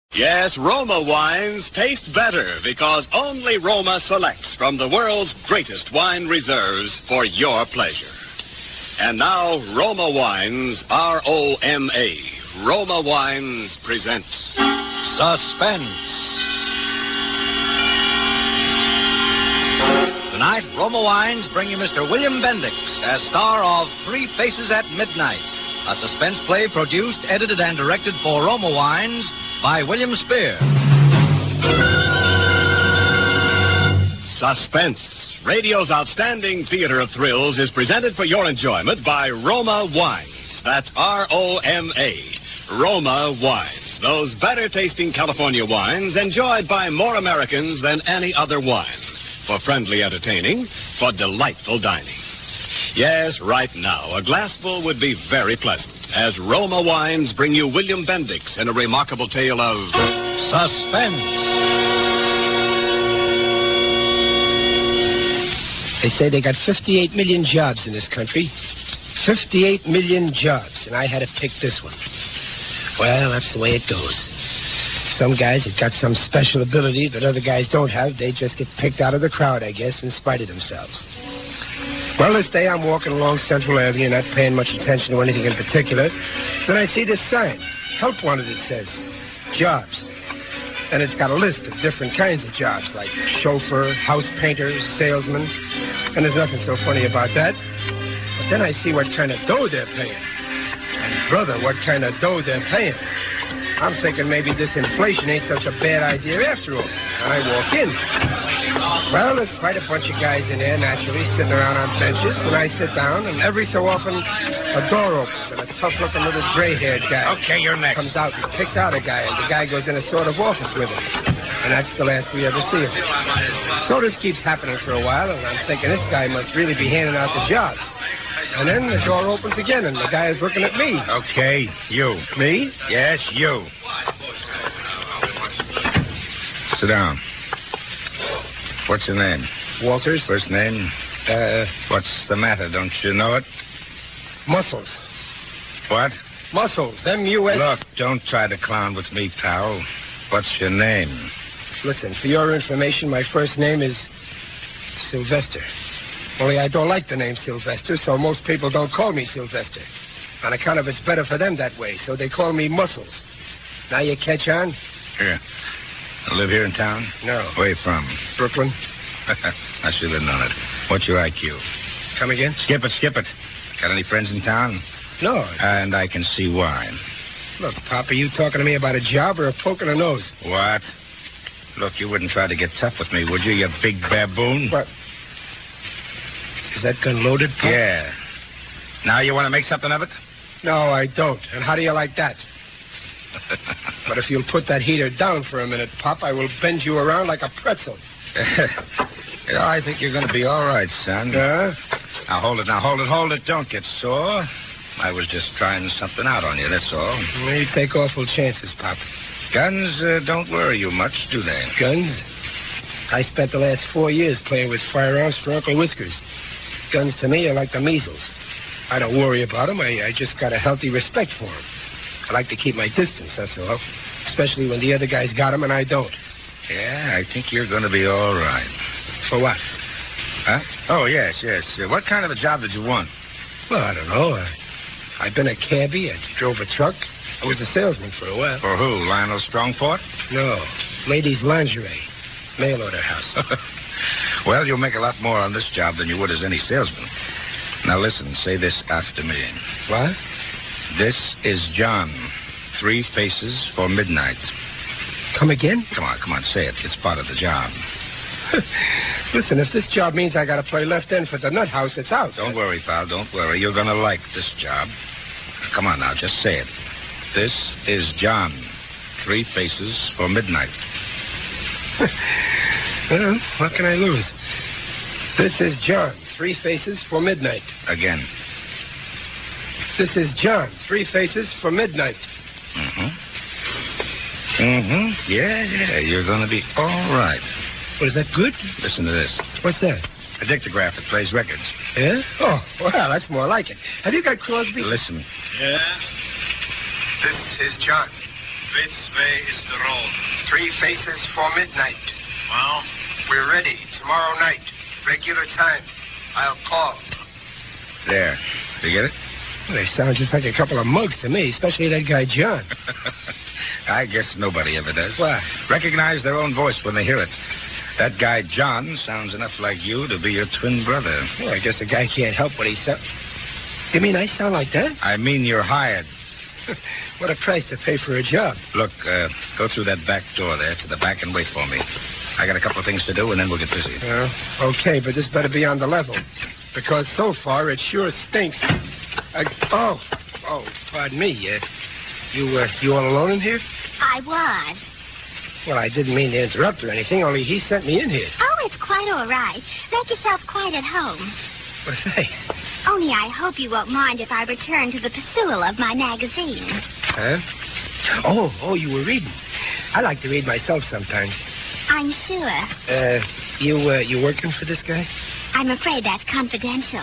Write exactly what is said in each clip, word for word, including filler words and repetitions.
Yes, Roma wines taste better because only Roma selects from the world's greatest wine reserves for your pleasure. And now, Roma Wines, R O M A, Roma Wines presents Suspense. Tonight, Roma Wines bring you Mister William Bendix as star of Three Faces at Midnight, a suspense play produced, edited, and directed for Roma Wines by William Spear. Suspense, radio's outstanding theater of thrills, is presented for your enjoyment by Roma Wines. That's R O M A, Roma Wines. Those better-tasting California wines enjoyed by more Americans than any other wine. For friendly entertaining, for delightful dining. Yes, right now, a glassful would be very pleasant, as Roma Wines bring you William Bendix in a remarkable tale of suspense. They say they got fifty-eight million jobs in this country. fifty-eight million jobs, and I had to pick this one. Well, that's the way it goes. Some guys have got some special ability that other guys don't have. They just get picked out of the crowd, I guess, in spite of themselves. Well, this day I'm walking along Central Avenue, not paying much attention to anything in particular. Then I see this sign. Help wanted, it says. Jobs. And it's got a list of different kinds of jobs, like chauffeur, house painter, salesman. And there's nothing so funny about that. But then I see what kind of dough they're paying. And, brother, what kind of dough they're paying. I'm thinking maybe this inflation ain't such a bad idea after all. And I walk in. Well, there's quite a bunch of guys in there, naturally, sitting around on benches, and I sit down, and every so often a door opens, and a tough-looking little gray-haired guy Okay, you're next. comes out and picks out a guy, and the guy goes in a sort of office with him. And that's the last we ever see of him. So this keeps happening for a while, and I'm thinking this guy must really be handing out the jobs. And then the door opens again, and the guy is looking at me. Okay, you. Me? Yes, you. Sit down. What's your name? Walters. First name? Uh, What's the matter? Don't you know it? Muscles. What? Muscles. M U S. Look, don't try to clown with me, pal. What's your name? Listen, for your information, my first name is Sylvester. Only I don't like the name Sylvester, so most people don't call me Sylvester. On account of it's better for them that way, so they call me Muscles. Now you catch on? Here. I live here in town? No. Where you from? Brooklyn. I should have known it. What's your I Q? Come again? Skip it, skip it. Got any friends in town? No. And I can see why. Look, Pop, are you talking to me about a job or a poke in the nose? What? Look, you wouldn't try to get tough with me, would you, you big baboon? What? Is that gun loaded, Pop? Yeah. Now you want to make something of it? No, I don't. And how do you like that? But if you'll put that heater down for a minute, Pop, I will bend you around like a pretzel. You know, I think you're going to be all right, son. Huh? Now, hold it, now, hold it, hold it. Don't get sore. I was just trying something out on you, that's all. You take awful chances, Pop. Guns uh, don't worry you much, do they? Guns? I spent the last four years playing with firearms for Uncle Whiskers. Guns to me are like the measles. I don't worry about them. I, I just got a healthy respect for them. I like to keep my distance, that's all. Especially when the other guy's got them and I don't. Yeah, I think you're going to be all right. For what? Huh? Oh, yes, yes. Uh, what kind of a job did you want? Well, I don't know. I, I've been a cabbie. I drove a truck. I was a salesman for a while. For who? Lionel Strongfort? No. Ladies' lingerie. Mail order house. Well, you'll make a lot more on this job than you would as any salesman. Now, listen, say this after me. What? This is John. Three Faces for Midnight. Come again? Come on, come on, say it. It's part of the job. Listen, if this job means I gotta play left end for the nut house, it's out. Don't worry, pal, don't worry. You're gonna like this job. Come on now, just say it. This is John. Three Faces for Midnight. Well, what can I lose? This is John. Three Faces for Midnight. Again. This is John. Three Faces for Midnight. Mm-hmm. Mm-hmm. Yeah, yeah, you're going to be all right. Well, is that good? Listen to this. What's that? A dictograph that plays records. Yeah? Oh, well, that's more like it. Have you got Crosby? Listen. Yes? This is John. Which way is the road? Three faces for midnight. Well? We're ready tomorrow night. Regular time. I'll call. There. You get it? Well, they sound just like a couple of mugs to me, especially that guy John. I guess nobody ever does. Why? Recognize their own voice when they hear it. That guy John sounds enough like you to be your twin brother. Well, I guess a guy can't help what he sounds. You mean I sound like that? I mean you're hired. What a price to pay for a job. Look, uh, go through that back door there to the back and wait for me. I got a couple of things to do, and then we'll get busy. Well, okay, but this better be on the level. Because so far it sure stinks. I, oh, oh, pardon me. Uh, you, uh, you all alone in here? I was. Well, I didn't mean to interrupt or anything, only he sent me in here. Oh, it's quite all right. Make yourself quite at home. Well, thanks. Only I hope you won't mind if I return to the pursuit of my magazine. Huh? Oh, oh, you were reading. I like to read myself sometimes. I'm sure. Uh, you, uh, you working for this guy? I'm afraid that's confidential.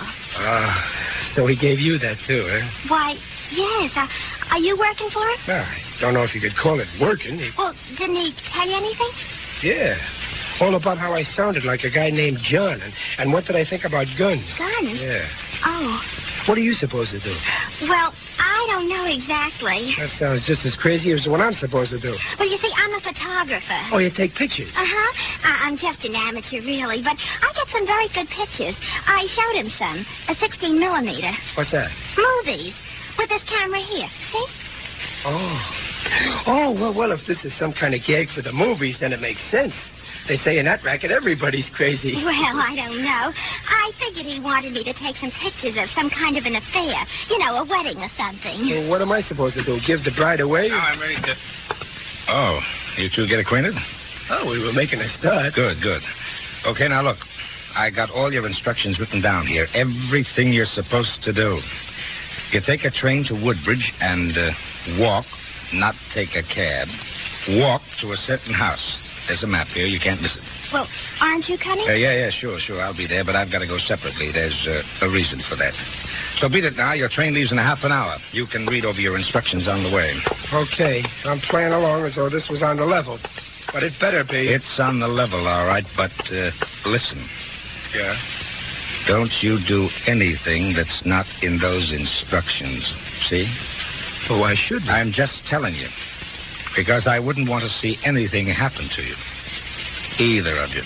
Ah, so he gave you that too, huh? Why, yes. Uh, are you working for him? Well, I don't know if you could call it working. He... Well, didn't he tell you anything? Yeah. All about how I sounded like a guy named John, and, and what did I think about guns. Guns? Yeah. Oh. What are you supposed to do? Well, I don't know exactly. That sounds just as crazy as what I'm supposed to do. Well, you see, I'm a photographer. Oh, you take pictures? Uh-huh. I- I'm just an amateur, really, but I get some very good pictures. I showed him some. A sixteen millimeter. What's that? Movies. With this camera here. See? Oh. Oh, well, well, if this is some kind of gag for the movies, then it makes sense. They say in that racket everybody's crazy. Well, I don't know. I figured he wanted me to take some pictures of some kind of an affair. You know, a wedding or something. Well, what am I supposed to do? Give the bride away? Now I'm ready to... Oh, you two get acquainted? Oh, we were making a start. Good, good. Okay, now look. I got all your instructions written down here. Everything you're supposed to do. You take a train to Woodbridge and uh, walk, not take a cab. Walk to a certain house. There's a map here. You can't miss it. Well, aren't you coming? Uh, yeah, yeah, sure, sure. I'll be there, but I've got to go separately. There's uh, a reason for that. So beat it now. Your train leaves in a half an hour. You can read over your instructions on the way. Okay. I'm playing along as though this was on the level. But it better be. It's on the level, all right, but uh, listen. Yeah? Don't you do anything that's not in those instructions. See? Well, why shouldn't I? I'm just telling you. Because I wouldn't want to see anything happen to you. Either of you.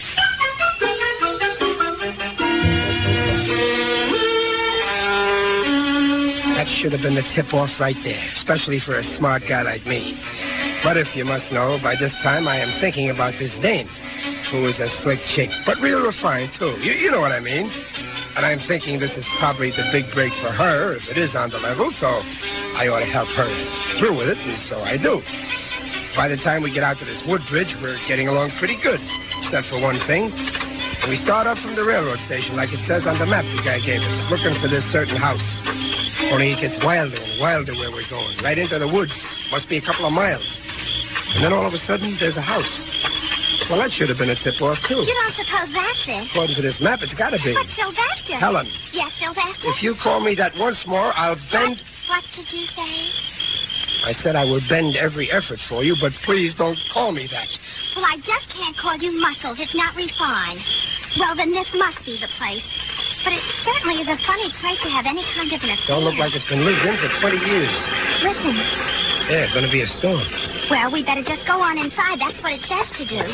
That should have been the tip-off right there, especially for a smart guy like me. But if you must know, by this time I am thinking about this dame, who is a slick chick, but real refined, too. You, you know what I mean. And I'm thinking this is probably the big break for her, if it is on the level, so I ought to help her through with it, and so I do. By the time we get out to this Woodbridge, we're getting along pretty good, except for one thing. And we start up from the railroad station, like it says on the map the guy gave us, looking for this certain house. Only it gets wilder and wilder where we're going, right into the woods. Must be a couple of miles. And then all of a sudden, there's a house. Well, that should have been a tip-off, too. You don't suppose that's it? According to this map, it's got to be. But Sylvester. Helen. Yes, Sylvester? If you call me that once more, I'll bend... What, what did you say? I said I would bend every effort for you, but please don't call me that. Well, I just can't call you Muscles. It's not refined. Well, then this must be the place. But it certainly is a funny place to have any kind of an affair. Don't look like it's been lived in for twenty years. Listen. Yeah, going to be a storm. Well, we better just go on inside. That's what it says to do.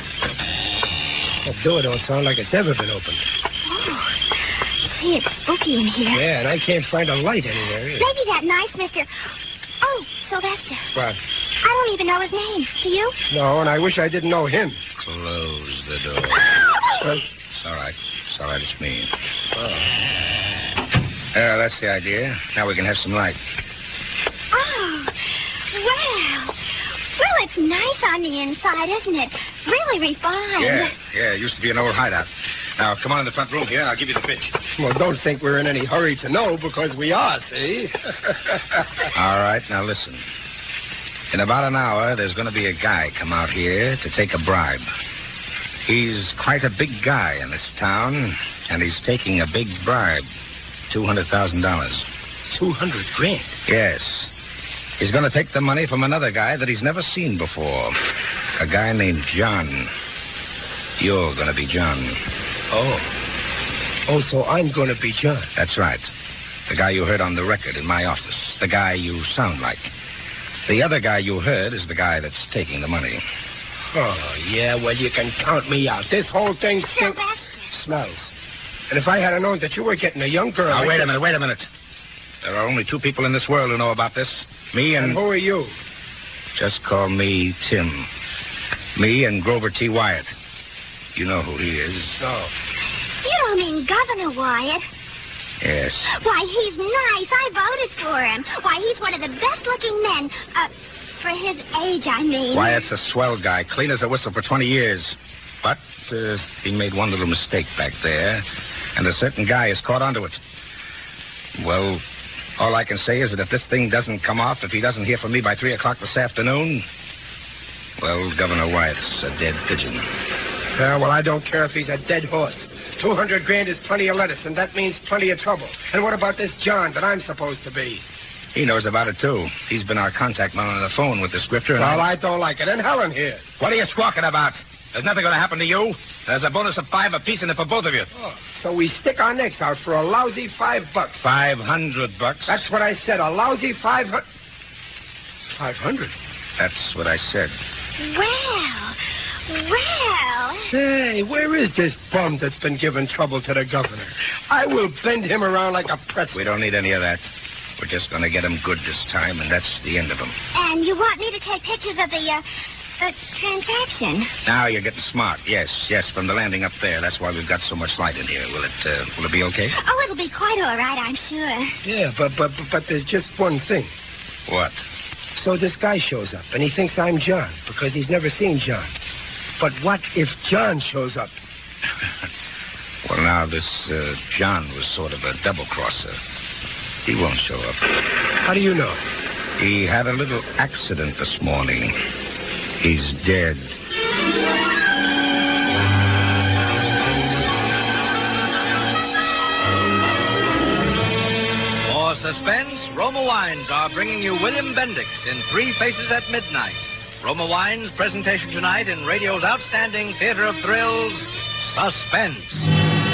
That door don't sound like it's ever been opened. Oh, gee, it's spooky in here. Yeah, and I can't find a light anywhere either. Maybe that nice Mister Oh, Sylvester. What? I don't even know his name. Do you? No, and I wish I didn't know him. Close the door. Well, It's all right. It's all right. It's me. oh. Yeah, that's the idea. Now we can have some light. Oh, well. Well, it's nice on the inside, isn't it? Really refined. Yeah, yeah. It used to be an old hideout. Now, come on in the front room here, and I'll give you the pitch. Well, don't think we're in any hurry to know, because we are, see? All right, now listen. In about an hour, there's going to be a guy come out here to take a bribe. He's quite a big guy in this town, and he's taking a big bribe. two hundred thousand dollars. Two hundred grand? Yes. He's going to take the money from another guy that he's never seen before. A guy named John. You're going to be John. Oh. Oh, so I'm going to be John. That's right. The guy you heard on the record in my office. The guy you sound like. The other guy you heard is the guy that's taking the money. Oh, yeah, well, you can count me out. This whole thing stink- Sylvester. smells. And if I had known that you were getting a young girl... Now, like wait a this- minute, wait a minute. There are only two people in this world who know about this. Me and... And who are you? Just call me Tim. Me and Grover T. Wyatt. You know who he is. No. You don't mean Governor Wyatt. Yes. Why, he's nice. I voted for him. Why, he's one of the best-looking men. Uh, for his age, I mean. Wyatt's a swell guy, clean as a whistle for twenty years. But uh, he made one little mistake back there, and a certain guy has caught onto it. Well, all I can say is that if this thing doesn't come off, if he doesn't hear from me by three o'clock this afternoon, well, Governor Wyatt's a dead pigeon. Yeah, well, I don't care if he's a dead horse. Two hundred grand is plenty of lettuce, and that means plenty of trouble. And what about this John that I'm supposed to be? He knows about it, too. He's been our contact man on the phone with the scripter. And Well, I... I don't like it. And Helen here. What are you squawking about? There's nothing going to happen to you. There's a bonus of five apiece in it for both of you. Oh, so we stick our necks out for a lousy five bucks. Five hundred bucks. That's what I said, a lousy five hundred. Five hundred? That's what I said. Well, well. Say, where is this bum that's been giving trouble to the governor? I will bend him around like a pretzel. We don't need any of that. We're just going to get him good this time, and that's the end of him. And you want me to take pictures of the, uh, the transaction? Now you're getting smart. Yes, yes, from the landing up there. That's why we've got so much light in here. Will it, uh, will it be okay? Oh, it'll be quite all right, I'm sure. Yeah, but, but, but there's just one thing. What? So this guy shows up, and he thinks I'm John, because he's never seen John. But what if John shows up? Well, now, this uh, John was sort of a double-crosser. He won't show up. How do you know? He had a little accident this morning. He's dead. For suspense, Roma Wines are bringing you William Bendix in Three Faces at Midnight. Roma Wines' presentation tonight in radio's outstanding theater of thrills, Suspense.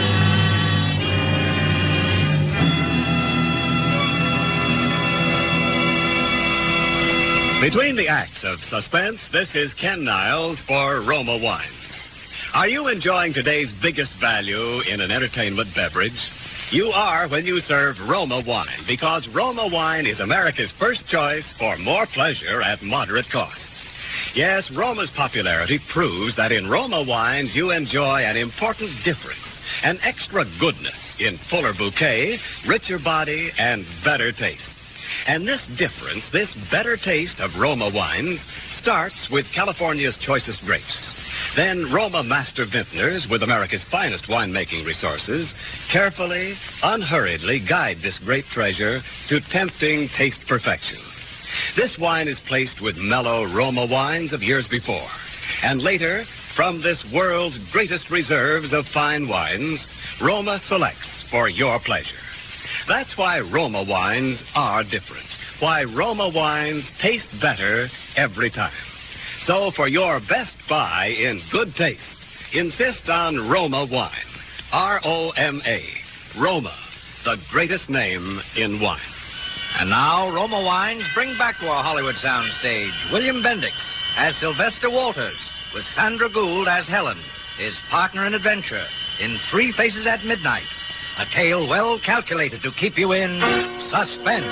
Between the acts of Suspense, this is Ken Niles for Roma Wines. Are you enjoying today's biggest value in an entertainment beverage? You are when you serve Roma Wine, because Roma Wine is America's first choice for more pleasure at moderate cost. Yes, Roma's popularity proves that in Roma Wines you enjoy an important difference, an extra goodness in fuller bouquet, richer body, and better taste. And this difference, this better taste of Roma wines, starts with California's choicest grapes. Then Roma master vintners, with America's finest winemaking resources, carefully, unhurriedly guide this great treasure to tempting taste perfection. This wine is placed with mellow Roma wines of years before. And later, from this world's greatest reserves of fine wines, Roma selects for your pleasure. That's why Roma wines are different. Why Roma wines taste better every time. So for your best buy in good taste, insist on Roma wine. R O M A. Roma, the greatest name in wine. And now, Roma Wines bring back to our Hollywood soundstage William Bendix as Sylvester Walters, with Sandra Gould as Helen, his partner in adventure, in Three Faces at Midnight. A tale well calculated to keep you in suspense.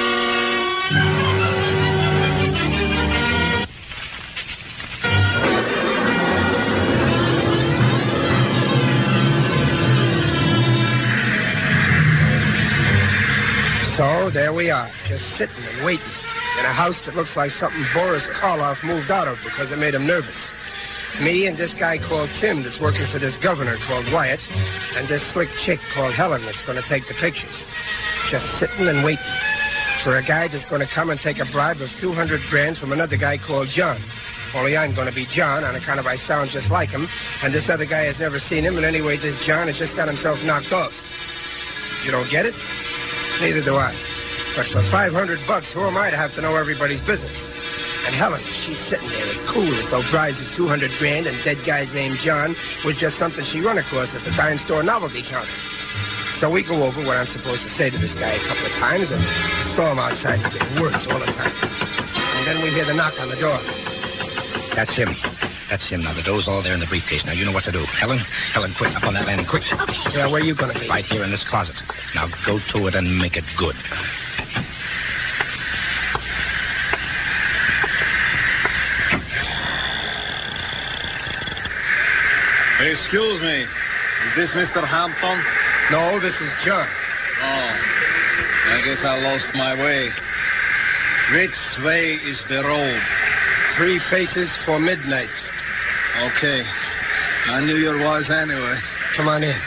So there we are, just sitting and waiting in a house that looks like something Boris Karloff moved out of because it made him nervous. Me and this guy called Tim that's working for this governor called Wyatt, and this slick chick called Helen that's going to take the pictures. Just sitting and waiting for a guy that's going to come and take a bribe of two hundred grand from another guy called John. Only I'm going to be John on account of I sound just like him, and this other guy has never seen him, and anyway, this John has just got himself knocked off. You don't get it? Neither do I. But for five hundred bucks, who am I to have to know everybody's business? And Helen, she's sitting there as cool as though brides of two hundred grand and dead guys named John was just something she run across at the dime store novelty counter. So we go over what I'm supposed to say to this guy a couple of times and storm outside to get words all the time. And then we hear the knock on the door. That's him. That's him. Now, the dough's all there in the briefcase. Now, you know what to do. Helen, Helen, quick, up on that landing, quick. Okay. Yeah, where are you going to be? Right here in this closet. Now, go to it and make it good. Excuse me. Is this Mister Hampton? No, this is John. Oh. I guess I lost my way. Which way is the road? Three faces for midnight. Okay. I knew your voice anyway. Come on in.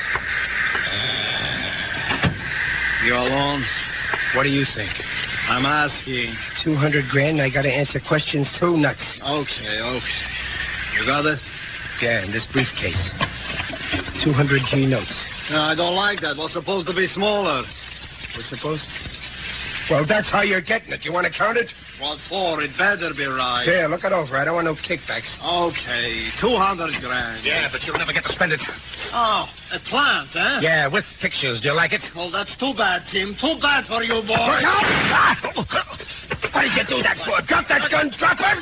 You alone? What do you think? I'm asking. Two hundred grand, and I got to answer questions too, nuts. Okay, okay. You got it? Yeah, in this briefcase. two hundred G notes. No, I don't like that. What's supposed to be smaller? We're supposed to? Well, that's how you're getting it. You want to count it? What for? It better be right. Here, look it over. I don't want no kickbacks. Okay, two hundred grand. Yeah, but you'll never get to spend it. Oh, a plant, eh? Yeah, with pictures. Do you like it? Well, that's too bad, Tim. Too bad for you, boy. Look out! What did you do that for? Drop that gun, drop it!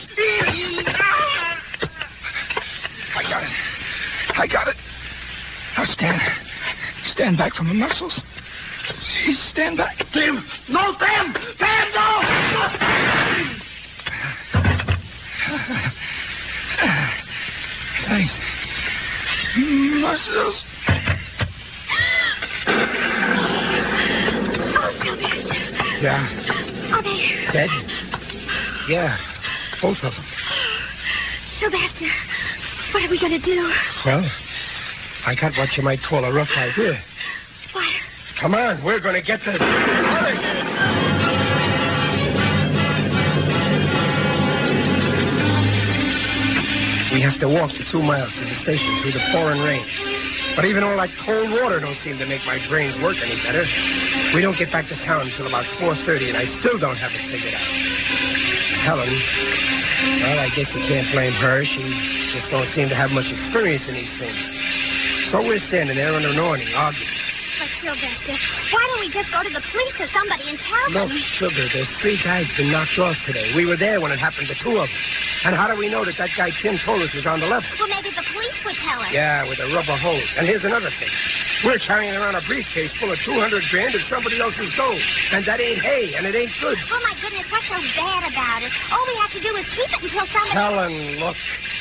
I got it. I got it. Now stand. Stand back from the muscles. Please stand back. Tim! No, Tim! Tim, no! Thanks. Muscles. Oh, Sylvester. Yeah. Are they? Dead? Yeah. Both of them. Sylvester, what are we going to do? Well, I got what you might call a rough idea. What? Come on, we're going to get the... We have to walk the two miles to the station through the pouring rain. But even all that cold water don't seem to make my brains work any better. We don't get back to town until about four thirty, and I still don't have it figured out. Helen, well, I guess you can't blame her. She just don't seem to have much experience in these things. So we're standing there under an awning, arguing. But, Sylvester, why don't we just go to the police or somebody and tell Look, them? Sugar, there's three guys been knocked off today. We were there when it happened to two of them. And how do we know that that guy Tim told us was on the level? Well, maybe the police would tell us. Yeah, with a rubber hose. And here's another thing. We're carrying around a briefcase full of two hundred grand of somebody else's dough. And that ain't hay, and it ain't good. Oh, my goodness, what's so bad about it? All we have to do is keep it until somebody... Helen, look.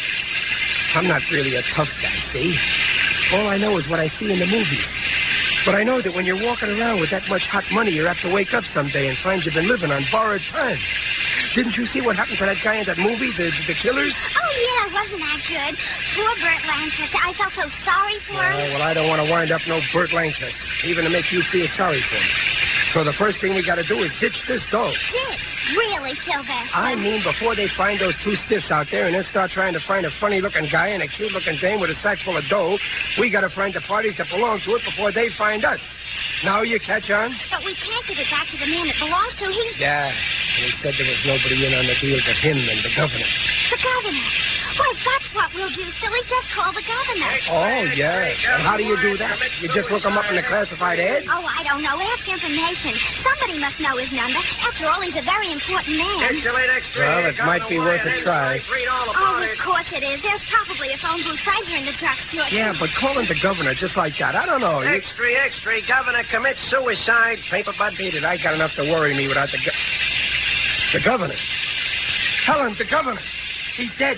I'm not really a tough guy, see? All I know is what I see in the movies. But I know that when you're walking around with that much hot money, you're apt to wake up someday and find you've been living on borrowed time. Didn't you see what happened to that guy in that movie, The, the Killers? Oh, yeah, wasn't that good? Poor Burt Lancaster. I felt so sorry for Uh, him. well, I don't want to wind up no Burt Lancaster, even to make you feel sorry for him. So the first thing we got to do is ditch this dough. Ditch? Really, Sylvester? I mean, before they find those two stiffs out there and then start trying to find a funny-looking guy and a cute-looking dame with a sack full of dough, we got to find the parties that belong to it before they find us. Now you catch on? But we can't give it back to the man it belongs to. He's Yeah, and he said there was nobody in on the deal but him and the governor. the governor. Why, that's what we'll do, silly. Just call the governor. Oh, yeah. And how do you do that? You just look him up in the classified ads? Oh, I don't know. Ask information. Somebody must know his number. After all, he's a very important man. Well, it might be worth a try. Oh, of course it is. There's probably a phone booth right here in the drugstore. Yeah, but calling the governor just like that, I don't know. You... Extra, extra. Governor commits suicide. Paper bud beat it. I got enough to worry me without the go- the governor. Helen, the governor. He's dead.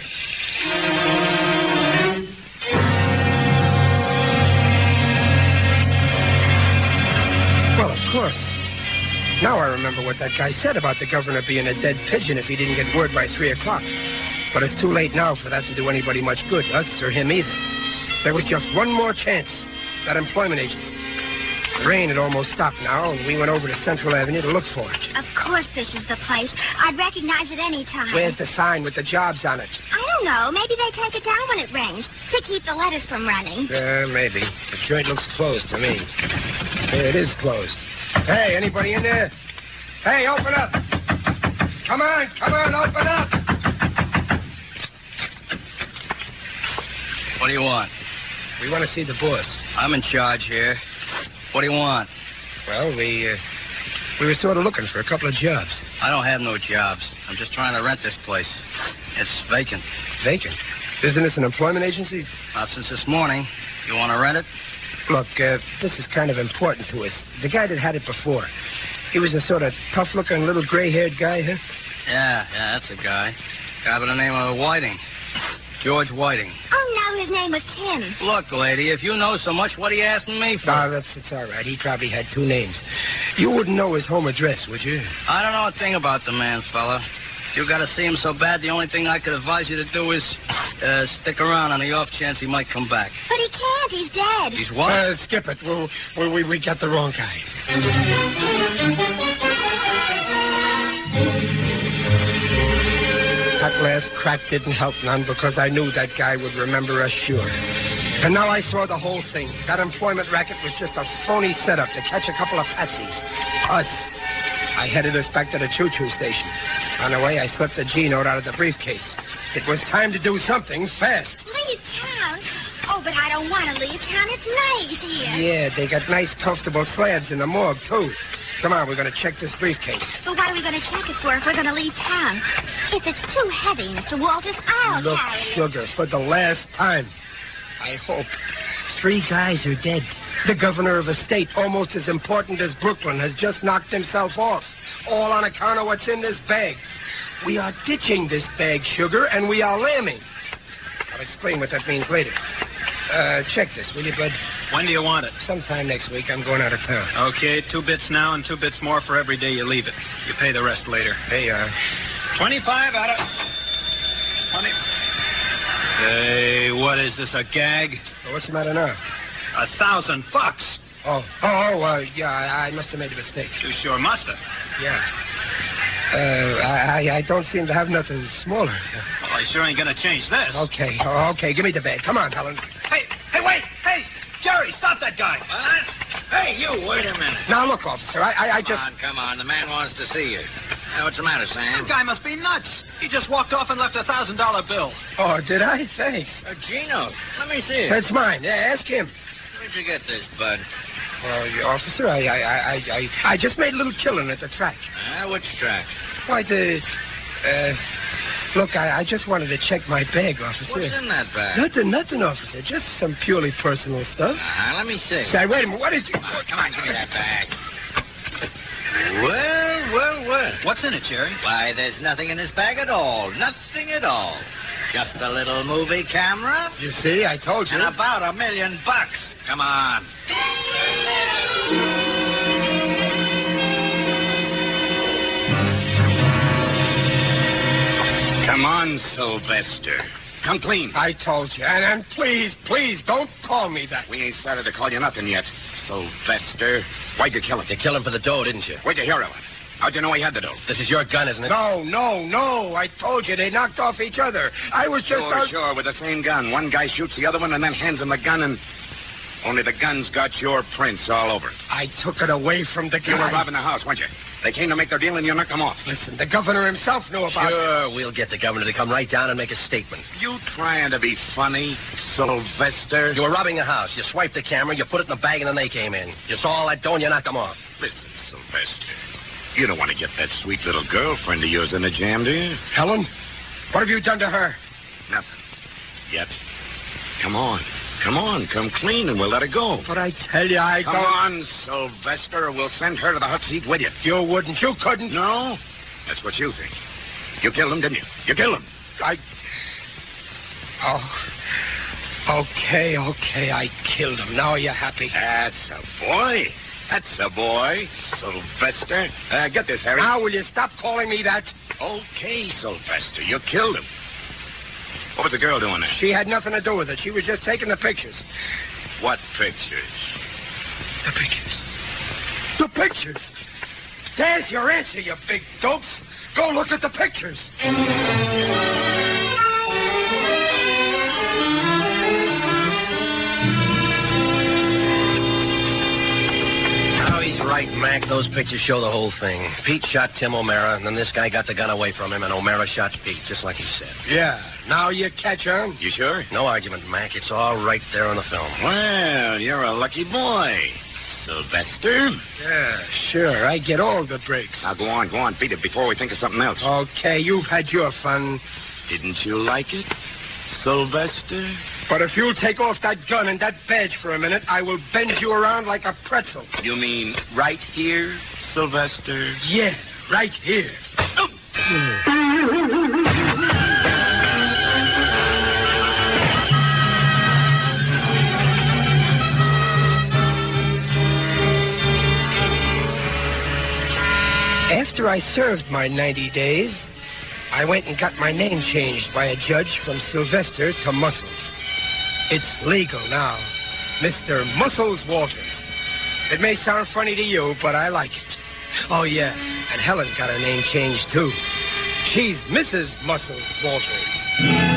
Well, of course. Now I remember what that guy said about the governor being a dead pigeon if he didn't get word by three o'clock. But it's too late now for that to do anybody much good, us or him either. There was just one more chance. That employment agency. The rain had almost stopped now, and we went over to Central Avenue to look for it. Of course this is the place. I'd recognize it any time. Where's the sign with the jobs on it? I don't know. Maybe they take it down when it rains to keep the letters from running. Uh, maybe. The joint looks closed to me. Yeah, it is closed. Hey, anybody in there? Hey, open up. Come on, come on, open up. What do you want? We want to see the boss. I'm in charge here. What do you want? Well, we, uh, we were sort of looking for a couple of jobs. I don't have no jobs. I'm just trying to rent this place. It's vacant. Vacant? Isn't this an employment agency? Not since this morning. You want to rent it? Look, uh, this is kind of important to us. The guy that had it before, he was a sort of tough-looking little gray-haired guy, huh? Yeah, yeah, that's a guy. Guy by the name of Whiting. George Whiting. Oh, no, his name was Tim. Look, lady, if you know so much, what are you asking me for? No, that's it's all right. He probably had two names. You wouldn't know his home address, would you? I don't know a thing about the man, fella. If you got to see him so bad, the only thing I could advise you to do is uh, stick around on the off chance he might come back. But he can't. He's dead. He's what? Uh, skip it. We, we, we, we got the wrong guy. That last crack didn't help none because I knew that guy would remember us sure. And now I saw the whole thing. That employment racket was just a phony setup to catch a couple of patsies. Us. I headed us back to the choo-choo station. On the way, I slipped a G-note out of the briefcase. It was time to do something fast. Leave town? Oh, but I don't want to leave town. It's nice here. Yeah, they got nice, comfortable slabs in the morgue, too. Come on, we're going to check this briefcase. But what are we going to check it for if we're going to leave town? If it's too heavy, Mister Walters, I'll Look, carry it. Sugar, for the last time, I hope. Three guys are dead. The governor of a state almost as important as Brooklyn has just knocked himself off. All on account of what's in this bag. We are ditching this bag, Sugar, and we are lambing. I'll explain what that means later. Uh, check this, will you, bud? When do you want it? Sometime next week. I'm going out of town. Okay, two bits now and two bits more for every day you leave it. You pay the rest later. There you are. Twenty-five out of... Twenty... Hey, what is this, a gag? Well, what's the matter now? A thousand bucks. Oh, oh, oh uh, yeah, I, I must have made a mistake. You sure must have. Yeah. Uh, I, I, I don't seem to have nothing smaller. Well, I sure ain't gonna change this. Okay, oh, okay, give me the bag. Come on, Helen. Hey, hey, wait! Hey, Jerry, stop that guy! What? Hey, you, wait a minute. Now, look, officer, I, I, I just... Come on, come on. The man wants to see you. Now, what's the matter, Sam? That guy must be nuts. He just walked off and left a thousand dollar bill. Oh, did I? Thanks. A G-note. Let me see it. That's mine. Yeah, ask him. Where'd you get this, bud? Well, you officer, I, I, I, I, I just made a little killing at the track. Ah, which track? Why, the... Uh, look, I, I just wanted to check my bag, officer. What's in that bag? Nothing, nothing, officer. Just some purely personal stuff. Uh-huh, let me see. Say, wait a minute. What is it? Come on, come on, give me that bag. Well, well, well. What's in it, Jerry? Why, there's nothing in this bag at all. Nothing at all. Just a little movie camera. You see, I told you. And about a million bucks. Come on. Come on, Sylvester. Come clean. I told you. And, and please, please, don't call me that. We ain't started to call you nothing yet. Sylvester. Why'd you kill him? You killed him for the dough, didn't you? Where'd you hear of it? How'd you know he had the dough? This is your gun, isn't it? No, no, no. I told you they knocked off each other. I was just... Sure, out... sure, with the same gun. One guy shoots the other one and then hands him the gun and... Only the gun's got your prints all over it. I took it away from the guy. You were robbing the house, weren't you? They came to make their deal and you knocked them off. Listen, the governor himself knew about it. Sure, we'll get the governor to come right down and make a statement. You trying to be funny, Sylvester? You were robbing a house. You swiped the camera, you put it in the bag, and then they came in. You saw all that dough and you knocked them off. Listen, Sylvester. You don't want to get that sweet little girlfriend of yours in a jam, do you? Helen? What have you done to her? Nothing. Yet. Come on. Come on. Come clean and we'll let her go. But I tell you, I Come don't... on, Sylvester, or we'll send her to the hot seat with you. You wouldn't. You couldn't. No? That's what you think. You killed him, didn't you? You killed him. I... Oh. Okay, okay, I killed him. Now you're happy. That's a boy. That's a boy. Sylvester. Uh, get this, Harry. Now will you stop calling me that? Okay, Sylvester. You killed him. What was the girl doing there? She had nothing to do with it. She was just taking the pictures. What pictures? The pictures. The pictures. There's your answer, you big dopes. Go look at the pictures. Now he's right, man. Mac, those pictures show the whole thing. Pete shot Tim O'Mara, and then this guy got the gun away from him, and O'Mara shot Pete, just like he said. Yeah. Now you catch on? You sure? No argument, Mac. It's all right there on the film. Well, you're a lucky boy. Sylvester? Yeah, sure. I get all the breaks. Now, go on, go on, beat it before we think of something else. Okay, you've had your fun. Didn't you like it, Sylvester? But if you'll take off that gun and that badge for a minute, I will bend you around like a pretzel. You mean right here, Sylvester? Yeah, right here. Oh. After I served my ninety days, I went and got my name changed by a judge from Sylvester to Muscles. It's legal now. Mister Muscles Walters. It may sound funny to you, but I like it. Oh, yeah, and Helen got her name changed, too. She's Missus Muscles Walters.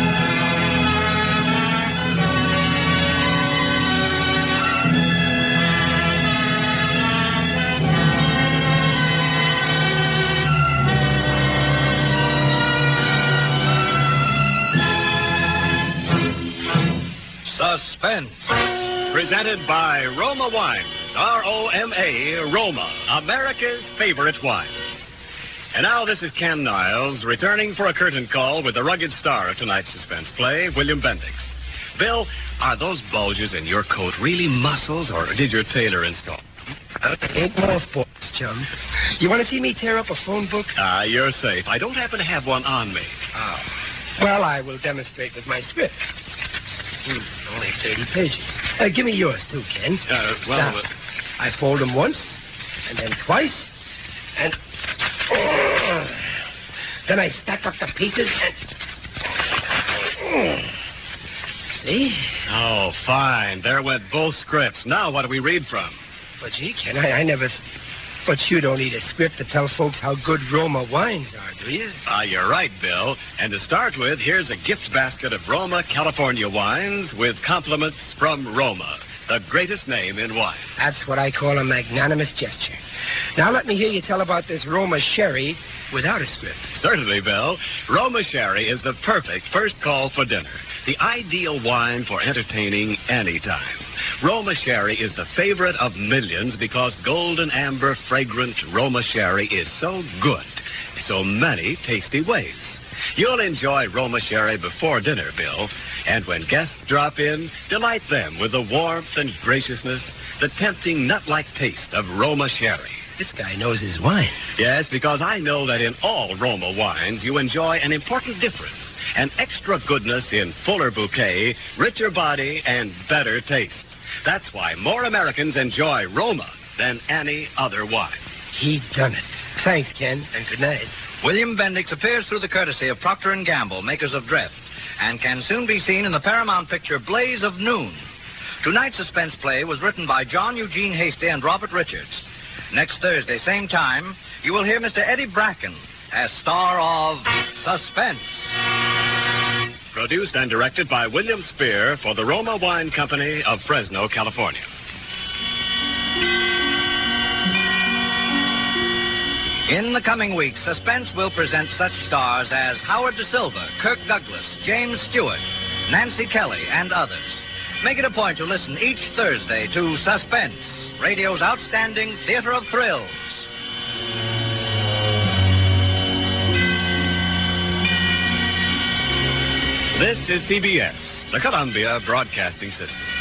Suspense. Presented by Roma Wines. R O M A, Roma, America's favorite wines. And now this is Ken Niles, returning for a curtain call with the rugged star of tonight's suspense play, William Bendix. Bill, are those bulges in your coat really muscles, or did your tailor install? Uh, ain't mothballs, chum. You want to see me tear up a phone book? Ah, you're safe. I don't happen to have one on me. Oh. Well, I will demonstrate with my script. Hmm, only thirty pages. Uh, give me yours, too, Ken. Uh, well... Now, uh... I fold them once, and then twice, and... Uh, then I stack up the pieces and... Uh, see? Oh, fine. There went both scripts. Now what do we read from? But, gee, Ken, I, I never... But you don't need a script to tell folks how good Roma wines are, do you? Ah, you're right, Bill. And to start with, here's a gift basket of Roma, California wines with compliments from Roma, the greatest name in wine. That's what I call a magnanimous gesture. Now let me hear you tell about this Roma Sherry without a script. Certainly, Bill. Roma Sherry is the perfect first call for dinner. The ideal wine for entertaining any time. Roma Sherry is the favorite of millions because golden amber fragrant Roma Sherry is so good in so many tasty ways. You'll enjoy Roma Sherry before dinner, Bill. And when guests drop in, delight them with the warmth and graciousness, the tempting nut-like taste of Roma Sherry. This guy knows his wine. Yes, because I know that in all Roma wines, you enjoy an important difference. An extra goodness in fuller bouquet, richer body, and better taste. That's why more Americans enjoy Roma than any other wine. He done it. Thanks, Ken, and good night. William Bendix appears through the courtesy of Procter and Gamble, makers of Dreft, and can soon be seen in the Paramount picture Blaze of Noon. Tonight's suspense play was written by John Eugene Hasty and Robert Richards. Next Thursday, same time, you will hear Mister Eddie Bracken as star of Suspense. Produced and directed by William Spear for the Roma Wine Company of Fresno, California. In the coming weeks, Suspense will present such stars as Howard De Silva, Kirk Douglas, James Stewart, Nancy Kelly, and others. Make it a point to listen each Thursday to Suspense, radio's outstanding theater of thrills. This is C B S, the Columbia Broadcasting System.